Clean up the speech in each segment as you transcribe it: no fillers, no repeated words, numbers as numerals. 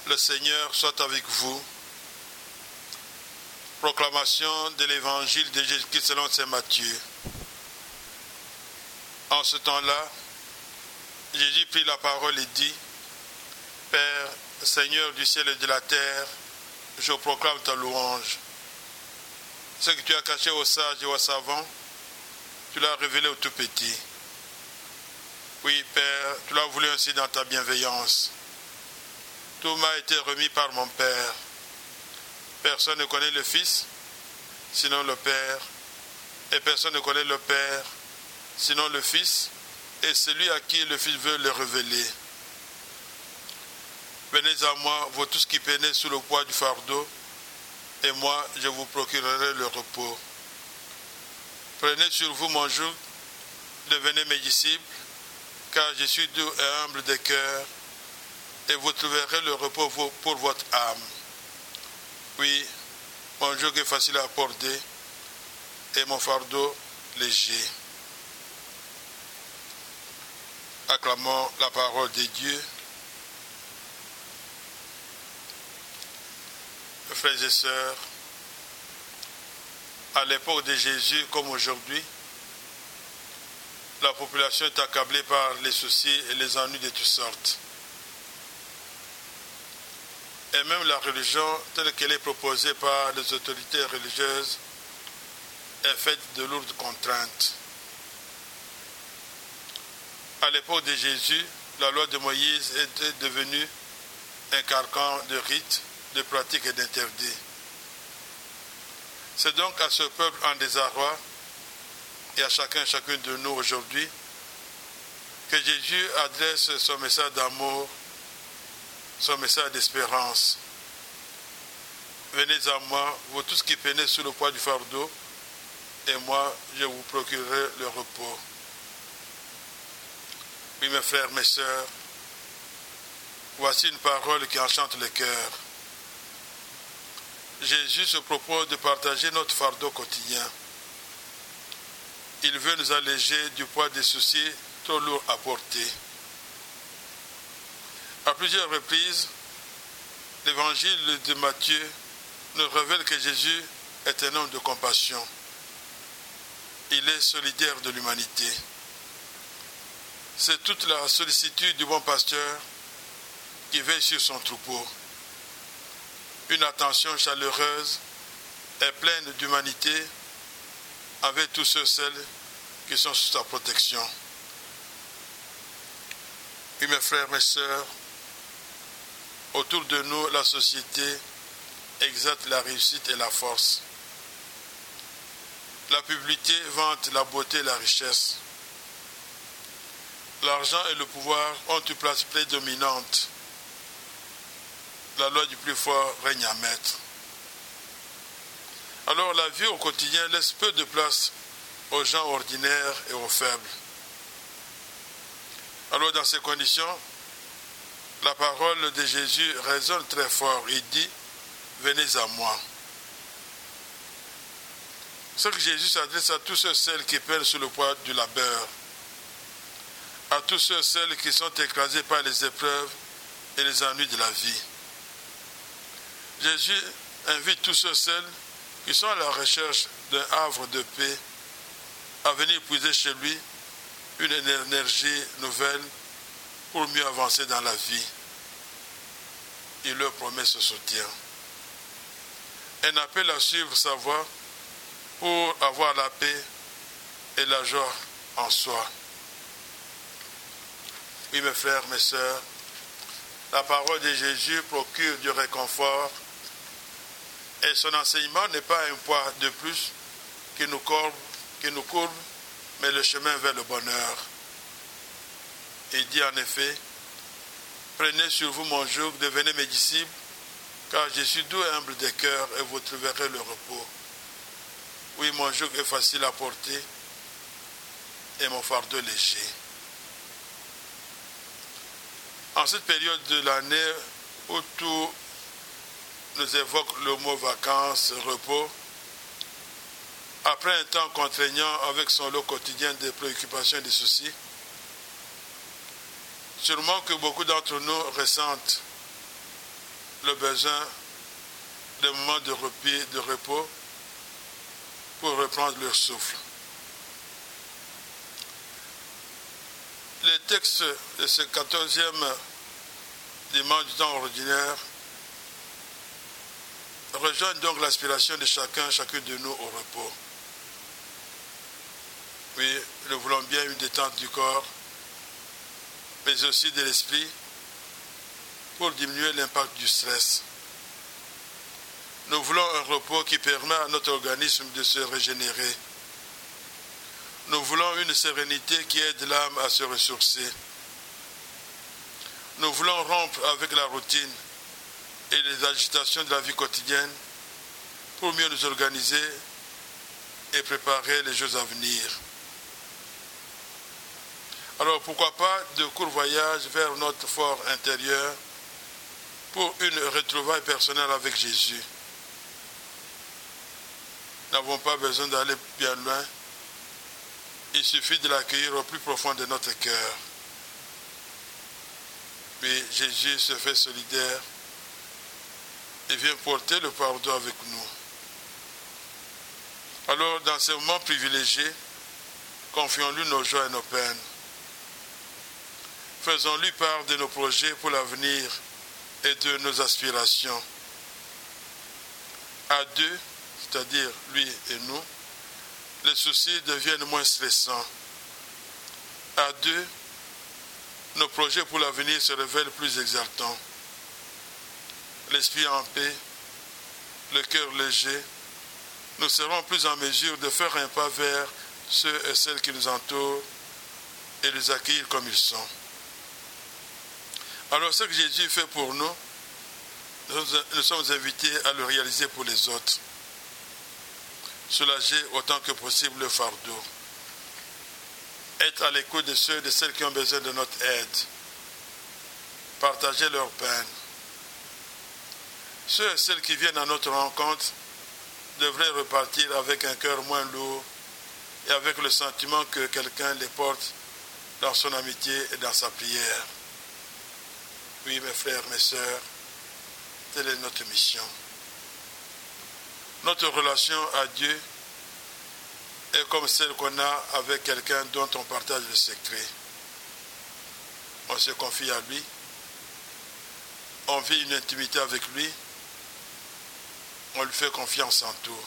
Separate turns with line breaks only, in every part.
Le Seigneur soit avec vous. Proclamation de l'évangile de Jésus-Christ selon saint Matthieu. En ce temps-là, Jésus prit la parole et dit: Père, Seigneur du ciel et de la terre, je proclame ta louange. Ce que tu as caché aux sages et aux savants, tu l'as révélé aux tout petits. Oui, Père, tu l'as voulu ainsi dans ta bienveillance. Tout m'a été remis par mon Père. Personne ne connaît le Fils, sinon le Père. Et personne ne connaît le Père, sinon le Fils, et celui à qui le Fils veut le révéler. Venez à moi, vous tous qui peinez sous le poids du fardeau, et moi, je vous procurerai le repos. Prenez sur vous mon joug, devenez mes disciples, car je suis doux et humble de cœur, et vous trouverez le repos pour votre âme. Oui, mon joug est facile à porter, et mon fardeau léger. Acclamons la parole de Dieu. Frères et sœurs, à l'époque de Jésus comme aujourd'hui, la population est accablée par les soucis et les ennuis de toutes sortes. Et même la religion, telle qu'elle est proposée par les autorités religieuses, est faite de lourdes contraintes. À l'époque de Jésus, la loi de Moïse était devenue un carcan de rites, de pratiques et d'interdits. C'est donc à ce peuple en désarroi et à chacune de nous aujourd'hui que Jésus adresse son message d'amour, son message d'espérance. Venez à moi, vous tous qui peinez sous le poids du fardeau, et moi, je vous procurerai le repos. Oui, mes frères, mes sœurs, voici une parole qui enchante le cœur. Jésus se propose de partager notre fardeau quotidien. Il veut nous alléger du poids des soucis trop lourds à porter. À plusieurs reprises, l'évangile de Matthieu nous révèle que Jésus est un homme de compassion. Il est solidaire de l'humanité. C'est toute la sollicitude du bon pasteur qui veille sur son troupeau. Une attention chaleureuse et pleine d'humanité avec tous ceux et celles qui sont sous sa protection. Et mes frères, mes sœurs, autour de nous, la société exalte la réussite et la force. La publicité vante la beauté et la richesse. L'argent et le pouvoir ont une place prédominante. La loi du plus fort règne à maître. Alors la vie au quotidien laisse peu de place aux gens ordinaires et aux faibles. Alors dans ces conditions, la parole de Jésus résonne très fort. Il dit: venez à moi. C'est que Jésus s'adresse à tous ceux et celles qui peinent sous le poids du labeur, à tous ceux et celles qui sont écrasés par les épreuves et les ennuis de la vie. Jésus invite tous ceux et celles qui sont à la recherche d'un havre de paix à venir puiser chez lui une énergie nouvelle pour mieux avancer dans la vie. Il leur promet ce soutien. Un appel à suivre sa voie pour avoir la paix et la joie en soi. Oui, mes frères, mes sœurs, la parole de Jésus procure du réconfort et son enseignement n'est pas un poids de plus qui nous courbe, mais le chemin vers le bonheur. Il dit en effet: prenez sur vous mon joug, devenez mes disciples, car je suis doux et humble de cœur et vous trouverez le repos. Oui, mon joug est facile à porter et mon fardeau léger. En cette période de l'année où tout nous évoque le mot vacances, repos, après un temps contraignant avec son lot quotidien de préoccupations et de soucis, sûrement que beaucoup d'entre nous ressentent le besoin de moments de repos pour reprendre leur souffle. Les textes de ce 14e dimanche du temps ordinaire rejoignent donc l'aspiration de chacune de nous au repos. Oui, nous voulons bien une détente du corps, mais aussi de l'esprit, pour diminuer l'impact du stress. Nous voulons un repos qui permet à notre organisme de se régénérer. Nous voulons une sérénité qui aide l'âme à se ressourcer. Nous voulons rompre avec la routine et les agitations de la vie quotidienne pour mieux nous organiser et préparer les jours à venir. Alors pourquoi pas de courts voyages vers notre fort intérieur pour une retrouvaille personnelle avec Jésus. Nous n'avons pas besoin d'aller bien loin. Il suffit de l'accueillir au plus profond de notre cœur. Mais Jésus se fait solidaire et vient porter le pardon avec nous. Alors, dans ces moments privilégiés, confions-lui nos joies et nos peines. Faisons-lui part de nos projets pour l'avenir et de nos aspirations. À deux, c'est-à-dire lui et nous, les soucis deviennent moins stressants. À deux, nos projets pour l'avenir se révèlent plus exaltants. L'esprit en paix, le cœur léger, nous serons plus en mesure de faire un pas vers ceux et celles qui nous entourent et les accueillir comme ils sont. Alors ce que Jésus fait pour nous, nous sommes invités à le réaliser pour les autres. Soulager autant que possible le fardeau. Être à l'écoute de ceux et de celles qui ont besoin de notre aide. Partager leurs peines. Ceux et celles qui viennent à notre rencontre devraient repartir avec un cœur moins lourd et avec le sentiment que quelqu'un les porte dans son amitié et dans sa prière. Oui, mes frères, mes sœurs, telle est notre mission. Notre relation à Dieu est comme celle qu'on a avec quelqu'un dont on partage le secret. On se confie à lui, on vit une intimité avec lui, on lui fait confiance en tout.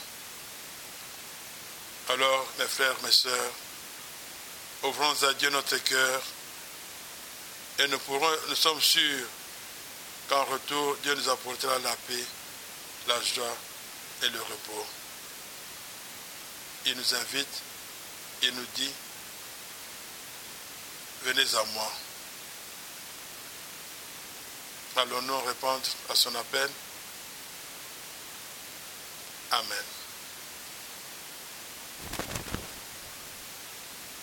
Alors, mes frères, mes sœurs, ouvrons à Dieu notre cœur et nous sommes sûrs qu'en retour, Dieu nous apportera la paix, la joie et le repos. Il nous invite, il nous dit, venez à moi. Allons-nous répondre à son appel? Amen.